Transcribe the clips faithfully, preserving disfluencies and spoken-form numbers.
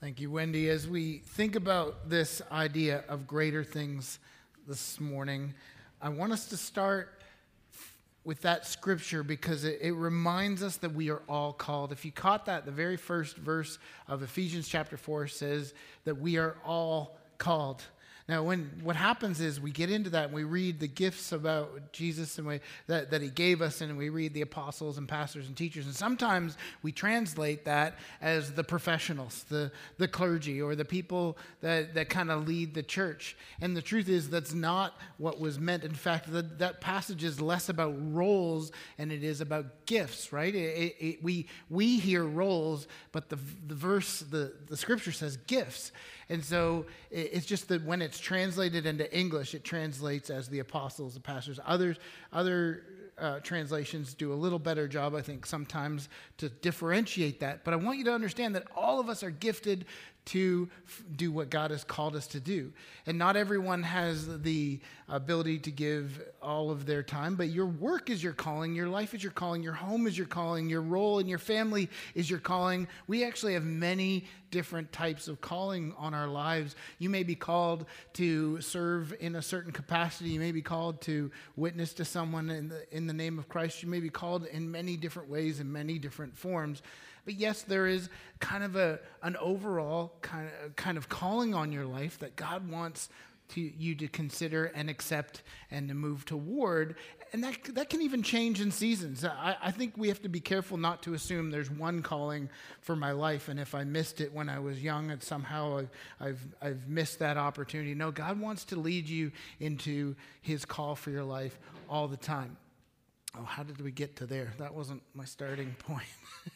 Thank you, Wendy. As we think about this idea of greater things this morning, I want us to start with that scripture because it, it reminds us that we are all called. If you caught that, the very first verse of Ephesians chapter four says that we are all called. Now, when what happens is we get into that and we read the gifts about Jesus and we, that, that he gave us, and we read the apostles and pastors and teachers. And sometimes we translate that as the professionals, the, the clergy, or the people that, that kind of lead the church. And the truth is that's not what was meant. In fact, the, that passage is less about roles and it is about gifts, right? It, it, it, we, we hear roles, but the, the verse, the, the scripture says gifts. And so it's just that when it's translated into English, it translates as the apostles, the pastors. Others, other uh, translations do a little better job, I think, sometimes to differentiate that. But I want you to understand that all of us are gifted to f- do what God has called us to do. And not everyone has the ability to give all of their time, but your work is your calling, your life is your calling, your home is your calling, your role in your family is your calling. We actually have many different types of calling on our lives. You may be called to serve in a certain capacity. You may be called to witness to someone in the, in the name of Christ. You may be called in many different ways, in many different forms. But yes, there is kind of a an overall kind of, kind of calling on your life that God wants to you to consider and accept and to move toward. And that that can even change in seasons. I, I think we have to be careful not to assume there's one calling for my life, and if I missed it when I was young and somehow I've, I've, I've missed that opportunity. No, God wants to lead you into his call for your life all the time. Oh, how did we get to there? That wasn't my starting point.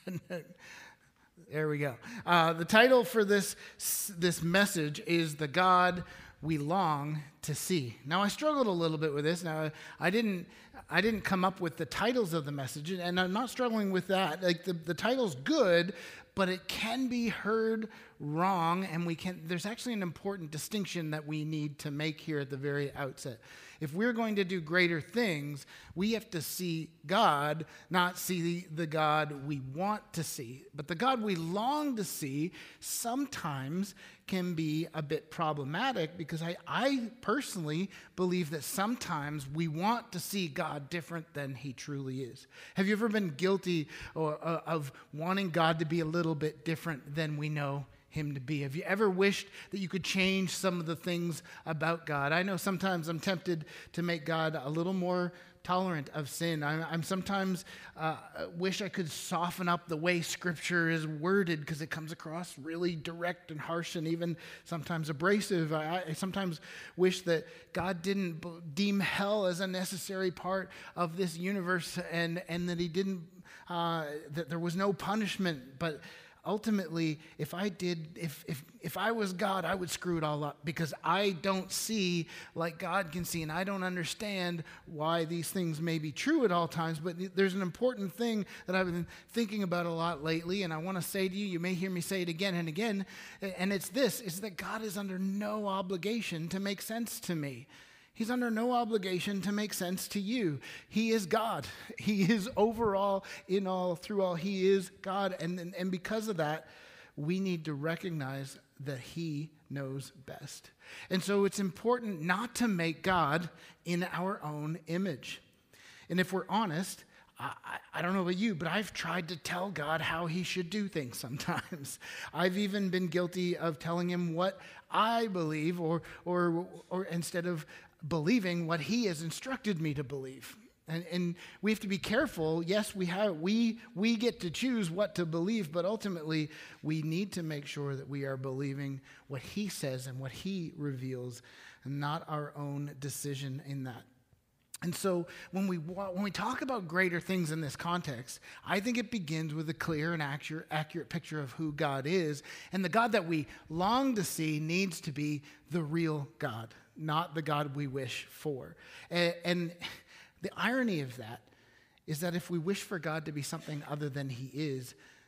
There we go. Uh, the title for this this message is "The God We Long to See." Now, I struggled a little bit with this. Now, I didn't I didn't come up with the titles of the message, and I'm not struggling with that. Like the, the title's good, but it can be heard wrong, and we can. There's actually an important distinction that we need to make here at the very outset. If we're going to do greater things, we have to see God, not see the, the God we want to see. But the God we long to see sometimes can be a bit problematic because I, I personally believe that sometimes we want to see God different than he truly is. Have you ever been guilty or, uh, of wanting God to be a little bit different than we know him to be? Have you ever wished that you could change some of the things about God? I know sometimes I'm tempted to make God a little more tolerant of sin. I'm, I'm sometimes uh, wish I could soften up the way Scripture is worded because it comes across really direct and harsh and even sometimes abrasive. I, I sometimes wish that God didn't b- deem hell as a necessary part of this universe and, and that he didn't, uh, that there was no punishment, but ultimately, if I did, if, if if I was God, I would screw it all up because I don't see like God can see, and I don't understand why these things may be true at all times. But there's an important thing that I've been thinking about a lot lately, and I want to say to you, you may hear me say it again and again, and it's this, is that God is under no obligation to make sense to me. He's under no obligation to make sense to you. He is God. He is overall, in all, through all. He is God. And, and, and because of that, we need to recognize that he knows best. And so it's important not to make God in our own image. And if we're honest, I, I don't know about you, but I've tried to tell God how he should do things sometimes. I've even been guilty of telling him what I believe or or or instead of believing what he has instructed me to believe. And, and we have to be careful. Yes, we have we we get to choose what to believe, but ultimately we need to make sure that we are believing what he says and what he reveals, and not our own decision in that. And so when we when we talk about greater things in this context, I think it begins with a clear and accurate, accurate picture of who God is. And the God that we long to see needs to be the real God, not the God we wish for. And, and the irony of that is that if we wish for God to be something other than he is,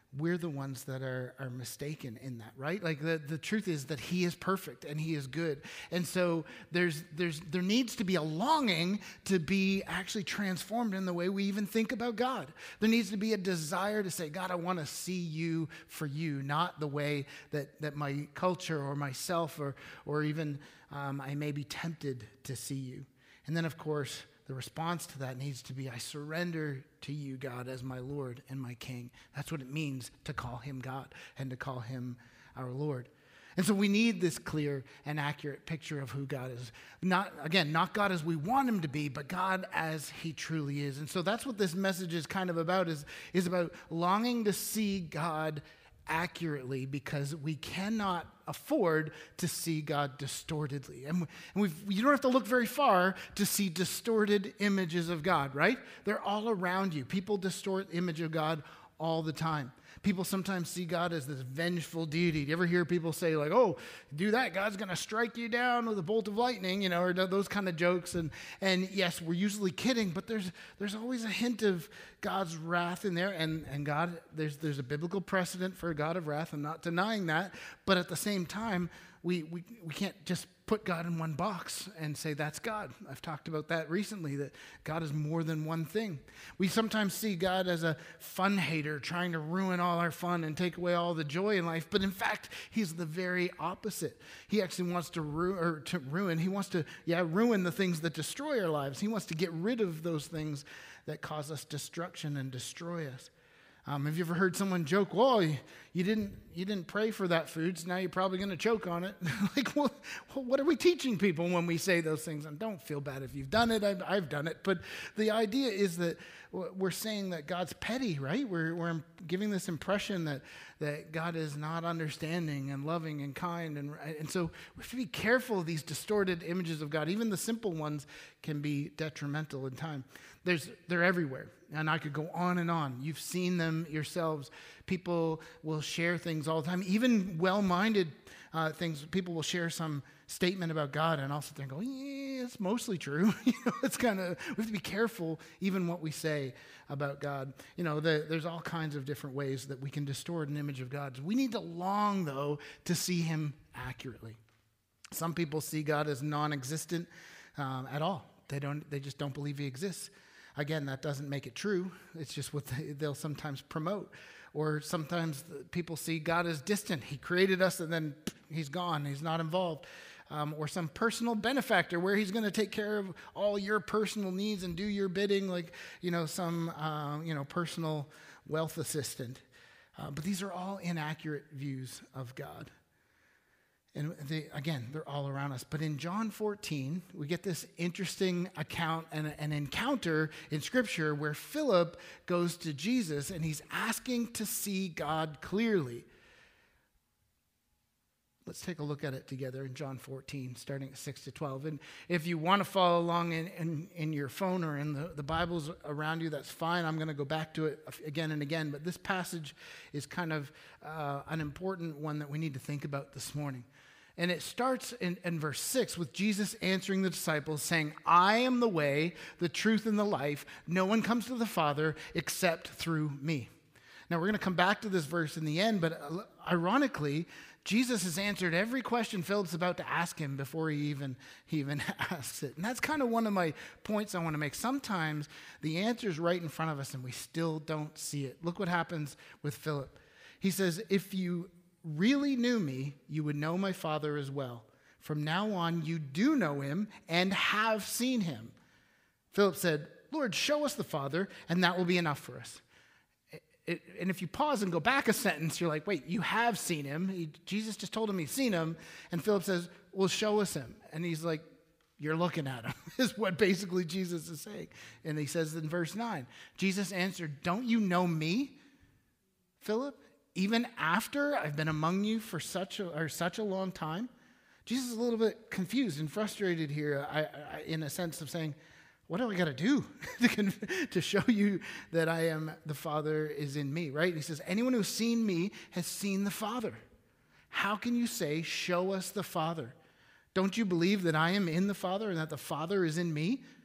we're the ones that are, are mistaken in that, right? Like the, the truth is that he is perfect and he is good. And so there's there's there needs to be a longing to be actually transformed in the way we even think about God. There needs to be a desire to say, God, I want to see you for you, not the way that, that my culture or myself or, or even um, I may be tempted to see you. And then, of course, the response to that needs to be, I surrender to you, God, as my Lord and my King. That's what it means to call him God and to call him our Lord. And so we need this clear and accurate picture of who God is. Not, again, not God as we want him to be, but God as he truly is. And so that's what this message is kind of about, is, is about longing to see God accurately, because we cannot afford to see God distortedly. And, and we've, you don't have to look very far to see distorted images of God, right? They're all around you. People distort the image of God all the time. People sometimes see God as this vengeful deity. Do you ever hear people say like, oh, do that, God's going to strike you down with a bolt of lightning, you know, or those kind of jokes. And and yes, we're usually kidding, but there's there's always a hint of God's wrath in there. And, and God, there's there's a biblical precedent for a God of wrath. I'm not denying that. But at the same time, we, we, we can't just put God in one box and say that's God. I've talked about that recently, that God is more than one thing. We sometimes see God as a fun hater trying to ruin all our fun and take away all the joy in life, but in fact, he's the very opposite. He actually wants to, ru- or to ruin, he wants to, yeah, ruin the things that destroy our lives. He wants to get rid of those things that cause us destruction and destroy us. Um, have you ever heard someone joke, well, you, you didn't you didn't pray for that food, so now you're probably going to choke on it? Like, well, what are we teaching people when we say those things? And don't feel bad if you've done it. I've, I've done it. But the idea is that we're saying that God's petty, right? We're, we're giving this impression that, that God is not understanding and loving and kind. And, and so we have to be careful of these distorted images of God. Even the simple ones can be detrimental in time. There's, they're everywhere. And I could go on and on. You've seen them yourselves. People will share things all the time. Even well-minded uh, things. People will share some statement about God, and I'll sit there and go, yeah, it's mostly true. You know, it's kind of, we have to be careful even what we say about God. You know, the, there's all kinds of different ways that we can distort an image of God. We need to long, though, to see him accurately. Some people see God as non-existent um, at all. They don't. They just don't believe he exists. Again, that doesn't make it true. It's just what they, they'll sometimes promote. Or sometimes people see God as distant. He created us and then he's gone. He's not involved. Um, or some personal benefactor where he's going to take care of all your personal needs and do your bidding, like, you know, some, uh, you know, personal wealth assistant. Uh, but these are all inaccurate views of God. And they, again, they're all around us. But in John fourteen, we get this interesting account and an encounter in Scripture where Philip goes to Jesus and he's asking to see God clearly. Let's take a look at it together in John fourteen, starting at six to twelve. And if you want to follow along in, in, in your phone or in the, the Bibles around you, that's fine. I'm going to go back to it again and again. But this passage is kind of uh, an important one that we need to think about this morning. And it starts in, in verse six with Jesus answering the disciples, saying, I am the way, the truth, and the life. No one comes to the Father except through me. Now, we're going to come back to this verse in the end, but ironically, Jesus has answered every question Philip's about to ask him before he even, he even asks it. And that's kind of one of my points I want to make. Sometimes the answer is right in front of us and we still don't see it. Look what happens with Philip. He says, if you really knew me, you would know my Father as well. From now on, you do know him and have seen him. Philip said, Lord, show us the Father, and that will be enough for us. It, it, and if you pause and go back a sentence, you're like, wait, you have seen him. He, Jesus just told him he's seen him. And Philip says, well, show us him. And he's like, you're looking at him, is what basically Jesus is saying. And he says in verse nine, Jesus answered, don't you know me, Philip? Even after I've been among you for such a, or such a long time? Jesus is a little bit confused and frustrated here I, I, in a sense of saying, what do I got to do to show you that I am, the Father is in me, right? He says, anyone who's seen me has seen the Father. How can you say, show us the Father? Don't you believe that I am in the Father and that the Father is in me?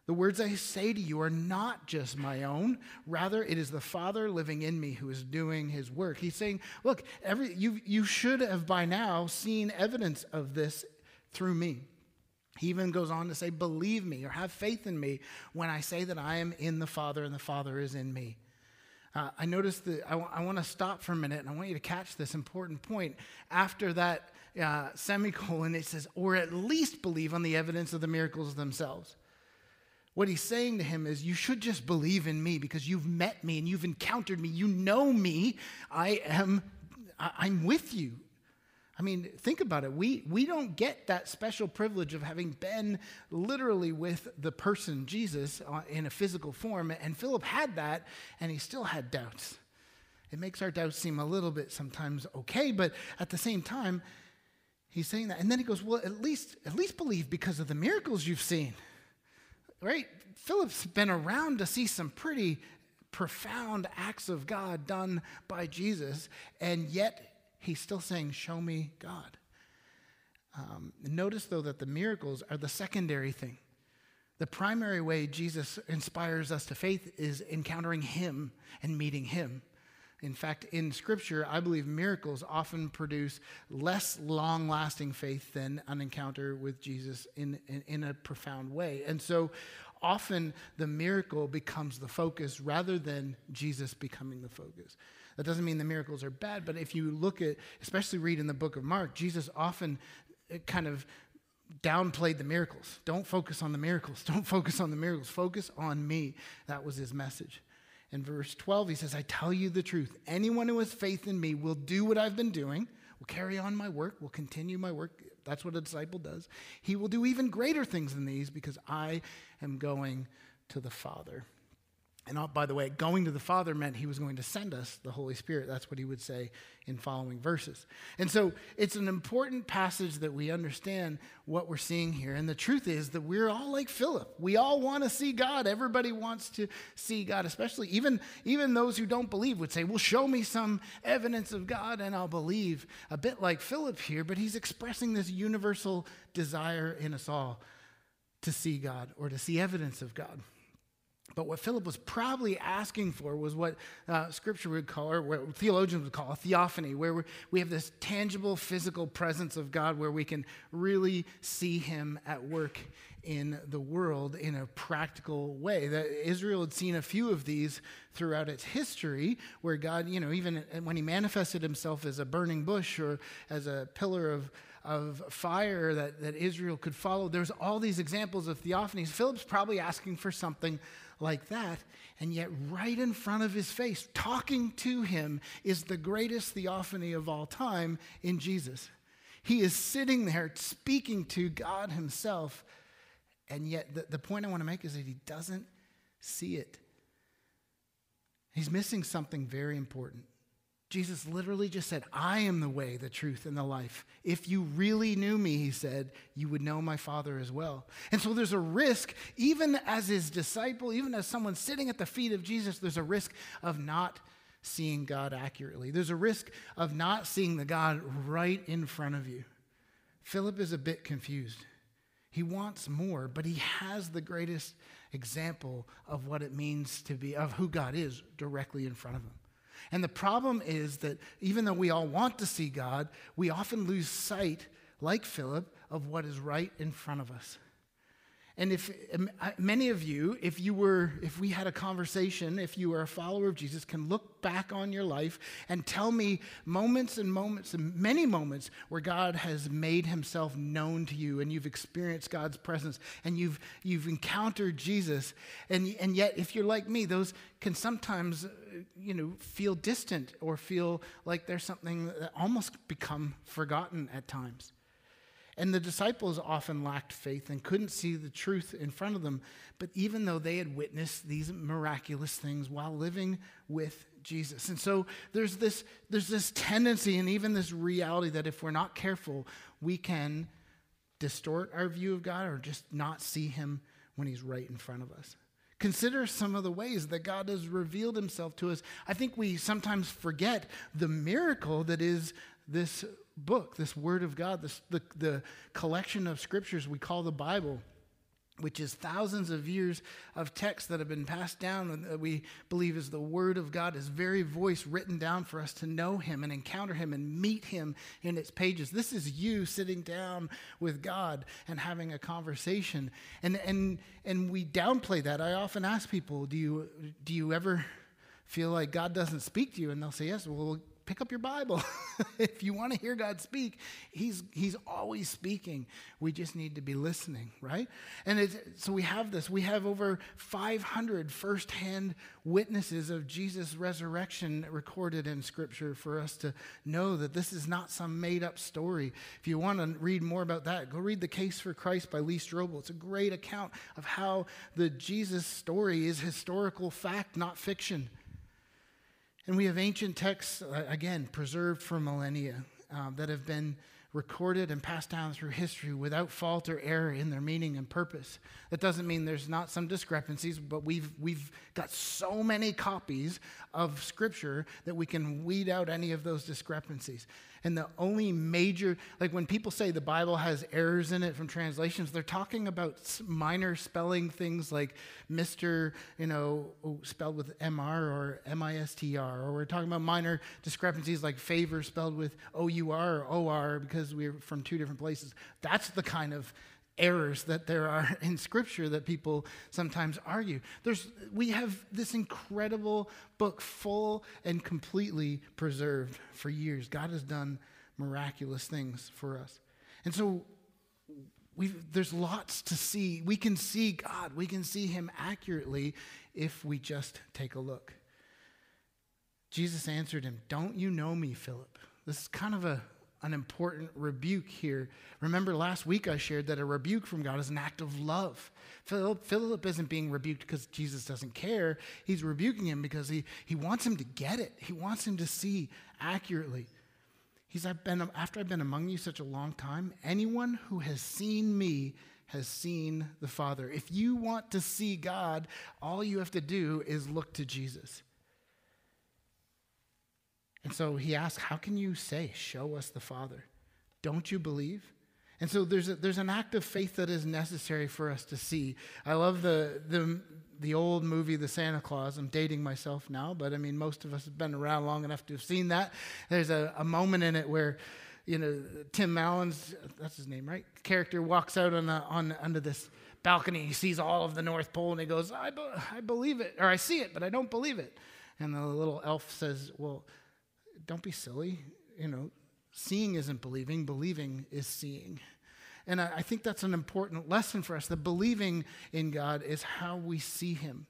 The words I say to you are not just my own. Rather, it is the Father living in me who is doing his work. He's saying, look, every, you, you should have by now seen evidence of this through me. He even goes on to say, believe me or have faith in me when I say that I am in the Father and the Father is in me. Uh, I noticed that I, w- I want to stop for a minute and I want you to catch this important point. After that uh, semicolon, it says, or at least believe on the evidence of the miracles themselves. What he's saying to him is, you should just believe in me because you've met me and you've encountered me. You know me. I am, I, I'm with you. I mean, think about it. We, we don't get that special privilege of having been literally with the person, Jesus, uh, in a physical form. And Philip had that, and he still had doubts. It makes our doubts seem a little bit sometimes okay, but at the same time, he's saying that. And then he goes, well, at least, at least believe because of the miracles you've seen. Right? Philip's been around to see some pretty profound acts of God done by Jesus, and yet he's still saying, show me God. Um, notice, though, that the miracles are the secondary thing. The primary way Jesus inspires us to faith is encountering him and meeting him. In fact, in Scripture, I believe miracles often produce less long-lasting faith than an encounter with Jesus in, in, in a profound way. And so often the miracle becomes the focus rather than Jesus becoming the focus. That doesn't mean the miracles are bad, but if you look at, especially read in the book of Mark, Jesus often kind of downplayed the miracles. Don't focus on the miracles. Don't focus on the miracles. Focus on me. That was his message. In verse twelve, he says, I tell you the truth. Anyone who has faith in me will do what I've been doing, will carry on my work, will continue my work. That's what a disciple does. He will do even greater things than these because I am going to the Father. And by the way, going to the Father meant he was going to send us the Holy Spirit. That's what he would say in following verses. And so it's an important passage that we understand what we're seeing here. And the truth is that we're all like Philip. We all want to see God. Everybody wants to see God, especially even, even those who don't believe would say, well, show me some evidence of God and I'll believe. A bit like Philip here, but he's expressing this universal desire in us all to see God or to see evidence of God. But what Philip was probably asking for was what uh, Scripture would call, or what theologians would call a theophany, where we're, we have this tangible physical presence of God where we can really see him at work in the world in a practical way. That Israel had seen a few of these throughout its history where God, you know, even when he manifested himself as a burning bush or as a pillar of of fire that, that Israel could follow. There's all these examples of theophanies. Philip's probably asking for something like that, and yet right in front of his face, talking to him, is the greatest theophany of all time in Jesus. He is sitting there speaking to God himself, and yet the, the point I want to make is that he doesn't see it. He's missing something very important. Jesus literally just said, I am the way, the truth, and the life. If you really knew me, he said, you would know my Father as well. And so there's a risk, even as his disciple, even as someone sitting at the feet of Jesus, there's a risk of not seeing God accurately. There's a risk of not seeing the God right in front of you. Philip is a bit confused. He wants more, but he has the greatest example of what it means to be, of who God is directly in front of him. And the problem is that even though we all want to see God, we often lose sight, like Philip, of what is right in front of us. And if many of you, if you were, if we had a conversation, if you were a follower of Jesus, can look back on your life and tell me moments and moments and many moments where God has made himself known to you and you've experienced God's presence and you've you've encountered Jesus. And, and yet, if you're like me, those can sometimes, you know, feel distant or feel like there's something that almost become forgotten at times. And the disciples often lacked faith and couldn't see the truth in front of them. But even though they had witnessed these miraculous things while living with Jesus. And so there's this, there's this tendency and even this reality that if we're not careful, we can distort our view of God or just not see him when he's right in front of us. Consider some of the ways that God has revealed himself to us. I think we sometimes forget the miracle that is this book, this word of God, this, the, the collection of scriptures we call the Bible. which is thousands of years of text that have been passed down and that we believe is the Word of God, His very voice written down for us to know Him and encounter Him and meet Him in its pages. This is you sitting down with God and having a conversation. And and and we downplay that. I often ask people, do you do you ever feel like God doesn't speak to you? And they'll say, yes. Well, pick up your Bible. If you want to hear God speak, he's he's always speaking. We just need to be listening, right? And it's, so we have this. We have over five hundred firsthand witnesses of Jesus' resurrection recorded in Scripture for us to know that this is not some made-up story. If you want to read more about that, go read The Case for Christ by Lee Strobel. It's a great account of how the Jesus story is historical fact, not fiction. And we have ancient texts, uh, again, preserved for millennia, uh, that have been recorded and passed down through history without fault or error in their meaning and purpose. That doesn't mean there's not some discrepancies, but we've we've got so many copies of Scripture that we can weed out any of those discrepancies. And the only major, like when people say the Bible has errors in it from translations, they're talking about minor spelling things like Mister, you know, spelled with M R or M I S T R, or we're talking about minor discrepancies like favor spelled with O U R or O R because we're from two different places. That's the kind of errors that there are in Scripture that people sometimes argue. There's, we have this incredible book full and completely preserved for years. God has done miraculous things for us. And so we've, there's lots to see. We can see God. We can see Him accurately if we just take a look. Jesus answered him, "Don't you know me, Philip?" This is kind of a an important rebuke here. Remember last week I shared that a rebuke from God is an act of love. Philip, Philip isn't being rebuked because Jesus doesn't care. He's rebuking him because he, he wants him to get it. He wants him to see accurately. He's I've been after I've been among you such a long time, anyone who has seen me has seen the Father. If you want to see God, all you have to do is look to Jesus. And so he asks, how can you say, show us the Father? Don't you believe? And so there's a, there's an act of faith that is necessary for us to see. I love the, the, the old movie, The Santa Claus. I'm dating myself now, but I mean, most of us have been around long enough to have seen that. There's a, a moment in it where, you know, Tim Allen's, that's his name, right? Character walks out on, the, on under this balcony. He sees all of the North Pole, and he goes, I, be, I believe it, or I see it, but I don't believe it. And the little elf says, well, don't be silly. You know, seeing isn't believing. Believing is seeing. And I, I think that's an important lesson for us. That believing in God is how we see Him.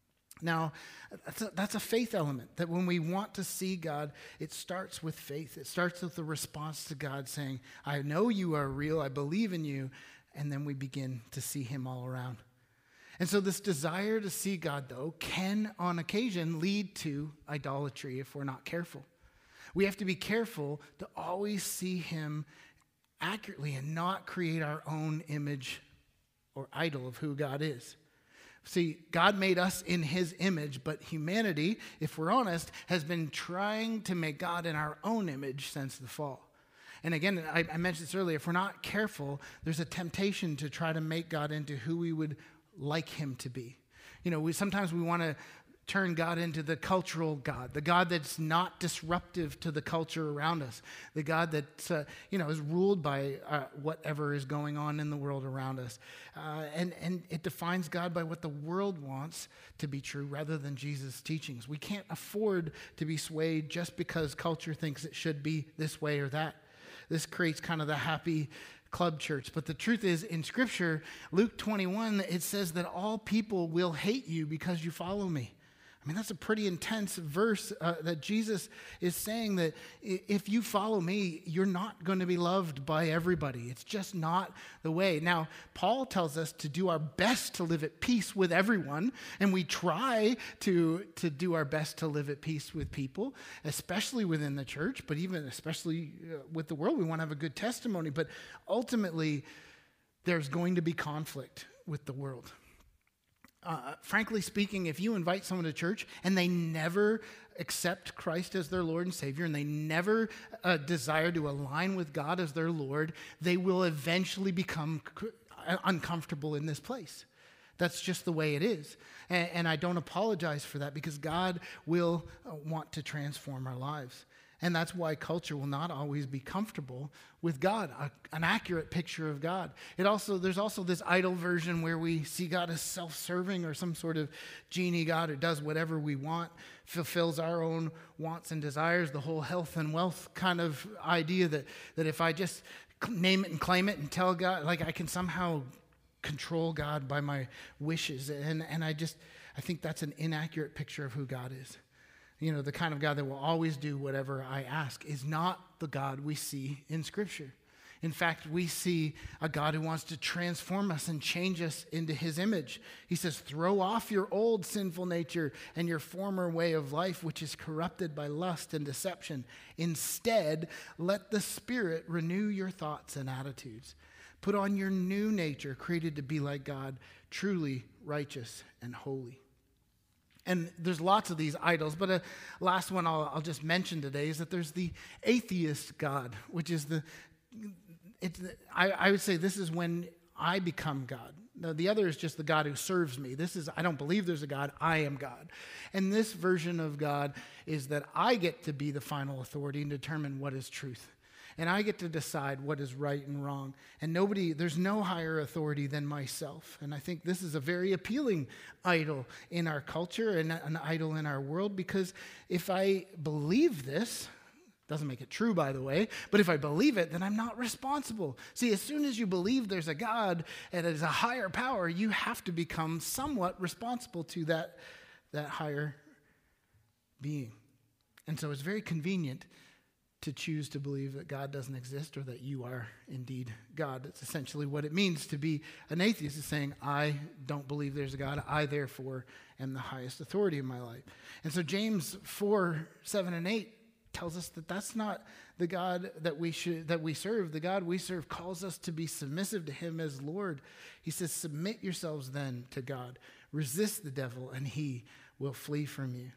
Now, that's a, that's a faith element. That when we want to see God, it starts with faith. It starts with the response to God saying, I know you are real. I believe in you. And then we begin to see Him all around. And so this desire to see God, though, can on occasion lead to idolatry if we're not careful. We have to be careful to always see Him accurately and not create our own image or idol of who God is. See, God made us in His image, but humanity, if we're honest, has been trying to make God in our own image since the fall. And again, I, I mentioned this earlier, if we're not careful, there's a temptation to try to make God into who we would like Him to be. You know, we sometimes we want to turn God into the cultural God, the God that's not disruptive to the culture around us, the God that uh, you know is ruled by uh, whatever is going on in the world around us, uh, and and it defines God by what the world wants to be true rather than Jesus' teachings. We can't afford to be swayed just because culture thinks it should be this way or that. This creates kind of the happy club church. But the truth is, in Scripture, Luke twenty-one, it says that all people will hate you because you follow me. I mean, that's a pretty intense verse uh, that Jesus is saying that if you follow me, you're not going to be loved by everybody. It's just not the way. Now, Paul tells us to do our best to live at peace with everyone, and we try to, to do our best to live at peace with people, especially within the church, but even especially uh, with the world. We want to have a good testimony, but ultimately, there's going to be conflict with the world. Uh, frankly speaking, if you invite someone to church and they never accept Christ as their Lord and Savior and they never uh, desire to align with God as their Lord, they will eventually become uncomfortable in this place. That's just the way it is. And, and I don't apologize for that because God will uh, want to transform our lives. And that's why culture will not always be comfortable with God, a, an accurate picture of God. It also, there's also this idol version where we see God as self-serving or some sort of genie God who does whatever we want, fulfills our own wants and desires, the whole health and wealth kind of idea that, that if I just name it and claim it and tell God, like I can somehow control God by my wishes. And, and I just, I think that's an inaccurate picture of who God is. You know, the kind of God that will always do whatever I ask is not the God we see in Scripture. In fact, we see a God who wants to transform us and change us into his image. He says, throw off your old sinful nature and your former way of life, which is corrupted by lust and deception. Instead, let the Spirit renew your thoughts and attitudes. Put on your new nature, created to be like God, truly righteous and holy. And there's lots of these idols, but a last one I'll, I'll just mention today is that there's the atheist God, which is the, it's the I, I would say this is when I become God. Now, the other is just the God who serves me. This is, I don't believe there's a God, I am God. And this version of God is that I get to be the final authority and determine what is truth. And I get to decide what is right and wrong. And nobody, there's no higher authority than myself. And I think this is a very appealing idol in our culture and an idol in our world, because if I believe this, doesn't make it true, by the way, but if I believe it, then I'm not responsible. See, as soon as you believe there's a God and there's a higher power, you have to become somewhat responsible to that, that higher being. And so it's very convenient to choose to believe that God doesn't exist or that you are indeed God. That's essentially what it means to be an atheist, is saying, I don't believe there's a God. I, therefore, am the highest authority in my life. And so James four, seven, and eight tells us that that's not the God that we should that we serve. The God we serve calls us to be submissive to him as Lord. He says, submit yourselves then to God. Resist the devil, and he will flee from you.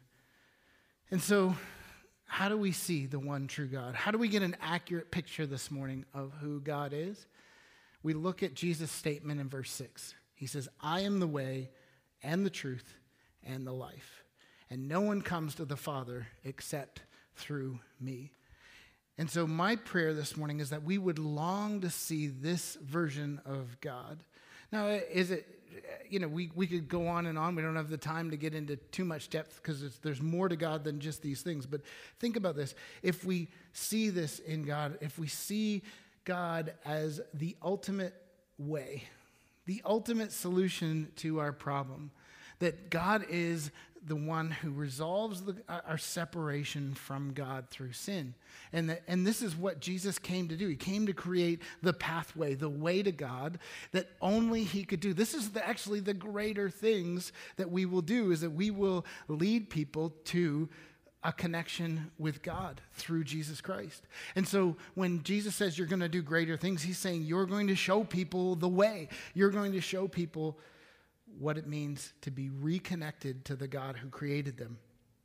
And so, how do we see the one true God? How do we get an accurate picture this morning of who God is? We look at Jesus' statement in verse six. He says, I am the way and the truth and the life. And no one comes to the Father except through me. And so my prayer this morning is that we would long to see this version of God. Now, is it, you know, we, we could go on and on. We don't have the time to get into too much depth because there's more to God than just these things. But think about this. If we see this in God, if we see God as the ultimate way, the ultimate solution to our problem, that God is the one who resolves the, our separation from God through sin. And, that, and this is what Jesus came to do. He came to create the pathway, the way to God that only he could do. This is the, actually the greater things that we will do, is that we will lead people to a connection with God through Jesus Christ. And so when Jesus says you're going to do greater things, he's saying you're going to show people the way. You're going to show people what it means to be reconnected to the God who created them.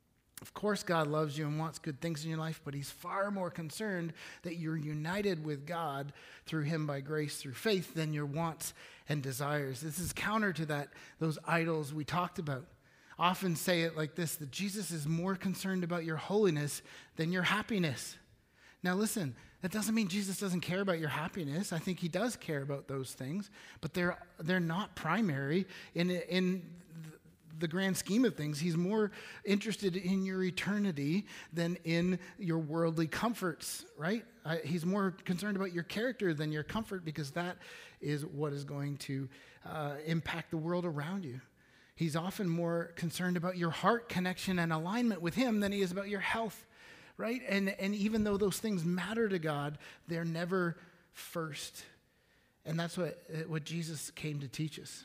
Of course, God loves you and wants good things in your life, but he's far more concerned that you're united with God through him by grace, through faith, than your wants and desires. This is counter to that, those idols we talked about. Often say it like this, that Jesus is more concerned about your holiness than your happiness. Now listen, that doesn't mean Jesus doesn't care about your happiness. I think he does care about those things, but they're they're not primary in in the grand scheme of things. He's more interested in your eternity than in your worldly comforts, right? I, he's more concerned about your character than your comfort, because that is what is going to uh, impact the world around you. He's often more concerned about your heart connection and alignment with him than he is about your health. Right? And, and even though those things matter to God, they're never first. And that's what, what Jesus came to teach us.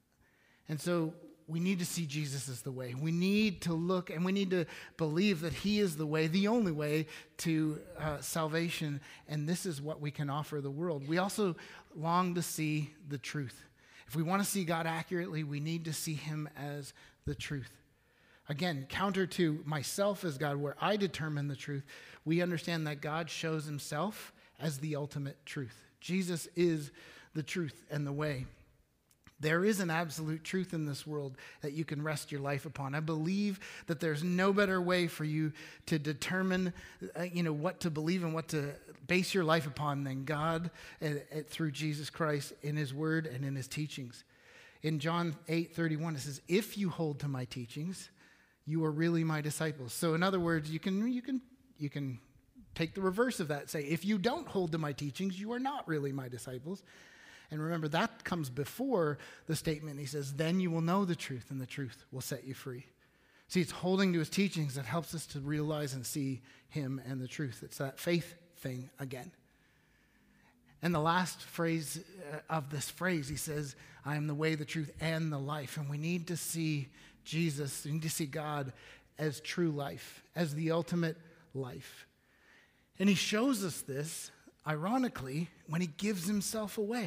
And so we need to see Jesus as the way. We need to look and we need to believe that he is the way, the only way to uh, salvation. And this is what we can offer the world. We also long to see the truth. If we want to see God accurately, we need to see him as the truth. Again, counter to myself as God, where I determine the truth, we understand that God shows himself as the ultimate truth. Jesus is the truth, and the way. There is an absolute truth in this world that you can rest your life upon. I believe that there's no better way for you to determine, uh, you know, what to believe and what to base your life upon than God uh, uh, through Jesus Christ in his word and in his teachings. In John eight thirty-one, it says, if you hold to my teachings, you are really my disciples. So in other words, you can, you can, you can take the reverse of that. Say, if you don't hold to my teachings, you are not really my disciples. And remember, that comes before the statement. He says, then you will know the truth, and the truth will set you free. See, it's holding to his teachings that helps us to realize and see him and the truth. It's that faith thing again. And the last phrase of this phrase, he says, I am the way, the truth, and the life. And we need to see Jesus, we need to see God as true life, as the ultimate life. And he shows us this, ironically, when he gives himself away.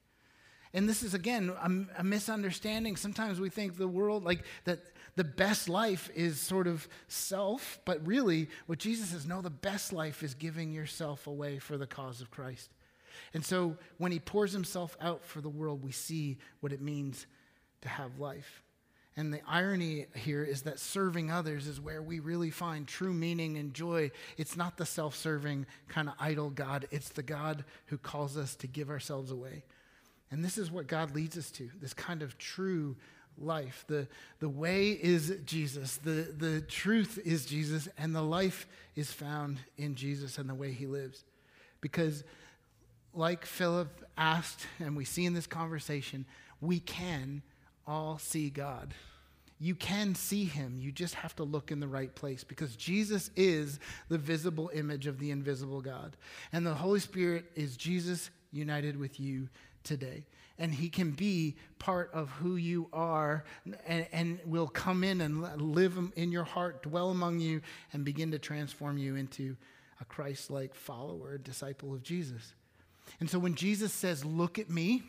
And this is, again, a, a misunderstanding. Sometimes we think the world, like that the best life is sort of self, but really what Jesus says, no, the best life is giving yourself away for the cause of Christ. And so when he pours himself out for the world, we see what it means to have life. And the irony here is that serving others is where we really find true meaning and joy. It's not the self-serving kind of idol God. It's the God who calls us to give ourselves away. And this is what God leads us to, this kind of true life. The, the way is Jesus. The, the truth is Jesus. And the life is found in Jesus and the way he lives. Because like Philip asked, and we see in this conversation, we can all see God. You can see him. You just have to look in the right place because Jesus is the visible image of the invisible God. And the Holy Spirit is Jesus united with you today. And he can be part of who you are and, and will come in and live in your heart, dwell among you, and begin to transform you into a Christ-like follower, a disciple of Jesus. And so when Jesus says, look at me,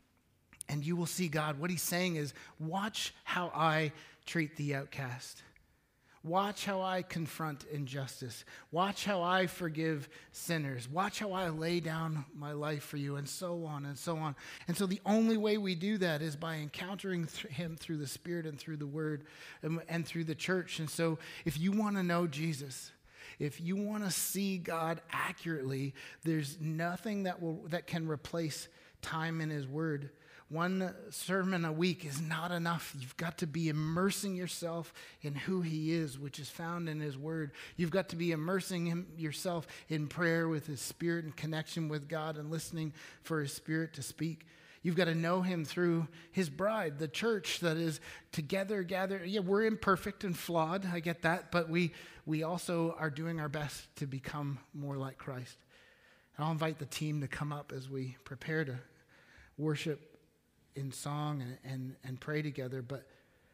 and you will see God, what he's saying is, watch how I treat the outcast. Watch how I confront injustice. Watch how I forgive sinners. Watch how I lay down my life for you, and so on and so on. And so the only way we do that is by encountering th- him through the Spirit and through the Word and, and through the church. And so if you want to know Jesus, if you want to see God accurately, there's nothing that will that can replace time in his Word. One sermon a week is not enough. You've got to be immersing yourself in who he is, which is found in his word. You've got to be immersing him, yourself in prayer with his Spirit and connection with God and listening for his Spirit to speak. You've got to know him through his bride, the church that is together, gathered. Yeah, we're imperfect and flawed. I get that. But we, we also are doing our best to become more like Christ. And I'll invite the team to come up as we prepare to worship in song and, and, and pray together. But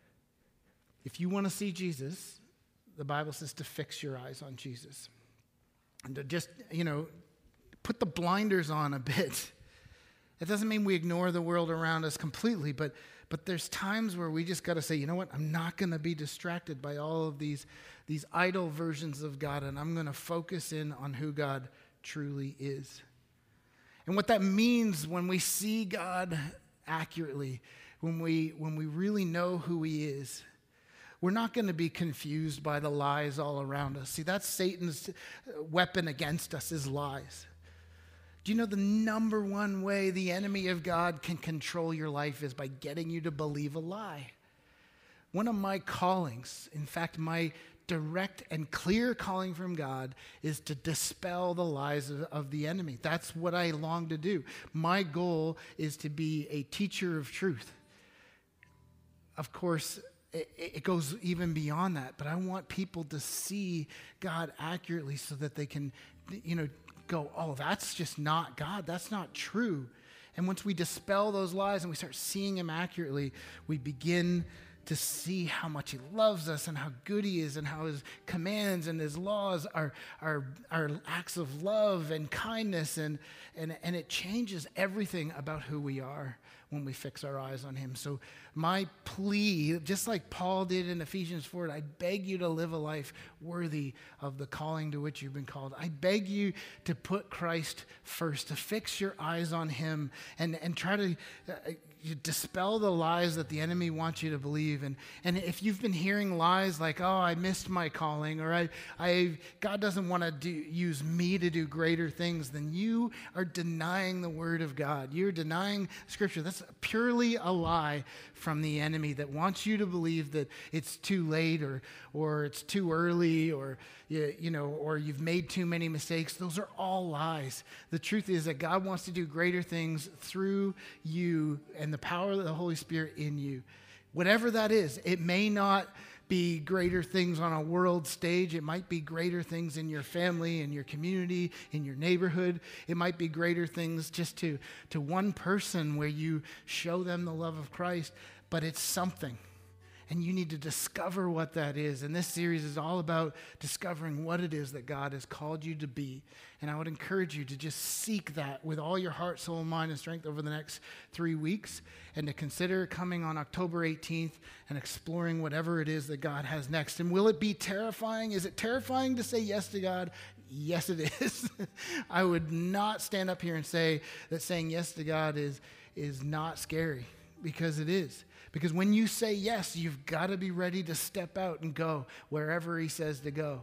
if you want to see Jesus, the Bible says to fix your eyes on Jesus. And to just, you know, put the blinders on a bit. It doesn't mean we ignore the world around us completely, but but there's times where we just got to say, you know what, I'm not going to be distracted by all of these, these idol versions of God, and I'm going to focus in on who God truly is. And what that means when we see God accurately, when we when we really know who he is, we're not going to be confused by the lies all around us. See, that's Satan's weapon against us, is lies. Do you know the number one way the enemy of God can control your life is by getting you to believe a lie? One of my callings, in fact, my direct and clear calling from God, is to dispel the lies of, of the enemy. That's what I long to do. My goal is to be a teacher of truth. Of course, it, it goes even beyond that, but I want people to see God accurately so that they can, you know, go, oh, that's just not God. That's not true. And once we dispel those lies and we start seeing him accurately, we begin to see how much he loves us and how good he is and how his commands and his laws are, are, are acts of love and kindness. And, and, and it changes everything about who we are when we fix our eyes on him. So my plea, just like Paul did in Ephesians four, I beg you to live a life worthy of the calling to which you've been called. I beg you to put Christ first, to fix your eyes on him and, and try to uh, dispel the lies that the enemy wants you to believe. And, and if you've been hearing lies like, oh, I missed my calling, or I, I, God doesn't want to do, use me to do greater things, then you are denying the word of God. You're denying Scripture. That's purely a lie from the enemy that wants you to believe that it's too late or, or it's too early or, you, you know, or you've made too many mistakes. Those are all lies. The truth is that God wants to do greater things through you and the power of the Holy Spirit in you. Whatever that is, it may not be greater things on a world stage. It might be greater things in your family, in your community, in your neighborhood. It might be greater things just to, to one person where you show them the love of Christ, but it's something. And you need to discover what that is. And this series is all about discovering what it is that God has called you to be. And I would encourage you to just seek that with all your heart, soul, mind, and strength over the next three weeks. And to consider coming on October eighteenth and exploring whatever it is that God has next. And will it be terrifying? Is it terrifying to say yes to God? Yes, it is. I would not stand up here and say that saying yes to God is, is not scary, because it is. Because when you say yes, you've got to be ready to step out and go wherever he says to go.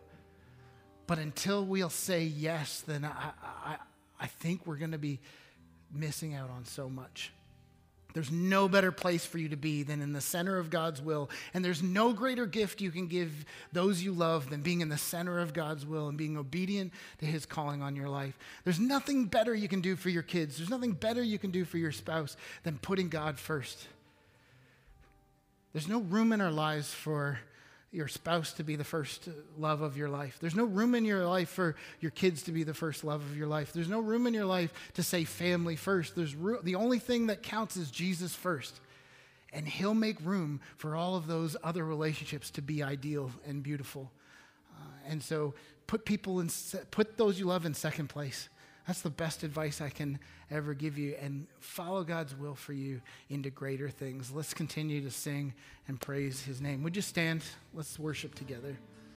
But until we'll say yes, then I, I, I think we're going to be missing out on so much. There's no better place for you to be than in the center of God's will. And there's no greater gift you can give those you love than being in the center of God's will and being obedient to his calling on your life. There's nothing better you can do for your kids. There's nothing better you can do for your spouse than putting God first. There's no room in our lives for your spouse to be the first love of your life. There's no room in your life for your kids to be the first love of your life. There's no room in your life to say family first. There's ro- the only thing that counts is Jesus first. And he'll make room for all of those other relationships to be ideal and beautiful. Uh, and so put people in, put those you love in second place. That's the best advice I can ever give you, and follow God's will for you into greater things. Let's continue to sing and praise his name. Would you stand? Let's worship together.